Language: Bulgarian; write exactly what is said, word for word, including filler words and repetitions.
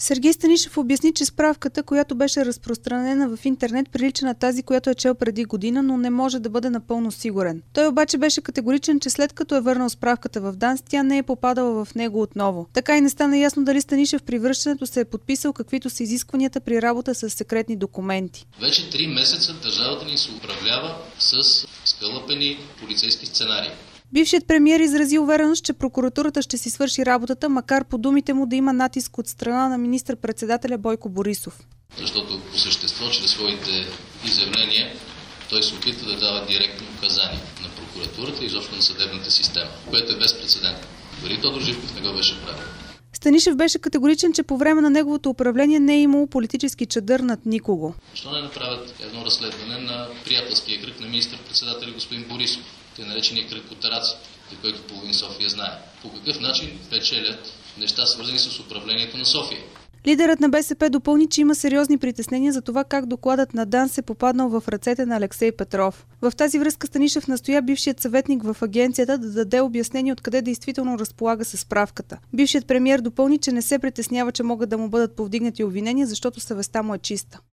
Сергей Станишев обясни, че справката, която беше разпространена в интернет, прилича на тази, която е чел преди година, но не може да бъде напълно сигурен. Той обаче беше категоричен, че след като е върнал справката в ДАНС, тя не е попадала в него отново. Така и не стана ясно дали Станишев при връщането се е подписал каквито са изискванията при работа с секретни документи. Вече три месеца държавата ни се управлява с скалъпени полицейски сценарии. Бившият премиер изрази увереност, че прокуратурата ще си свърши работата, макар по думите му да има натиск от страна на министър-председателя Бойко Борисов. Защото по същество, чрез своите изявления, той се опита да дава директни указания на прокуратурата и изобщо на съдебната система, което е безпрецедентно. Дори Тодор Живков не го беше правил. Станишев беше категоричен, че по време на неговото управление не е имало политически чадър над никого. Защо не направят едно разследване на приятелския кръг на министър-председателя господин Борисов, те наречения кръг котараци, за който половин София знае? По какъв начин печелят неща, свързани с управлението на София? Лидерът на БСП допълни, че има сериозни притеснения за това как докладът на ДАНС е попаднал в ръцете на Алексей Петров. В тази връзка Станишев настоя бившият съветник в агенцията да даде обяснение откъде действително разполага със справката. Бившият премиер допълни, че не се притеснява, че могат да му бъдат повдигнати обвинения, защото съвестта му е чиста.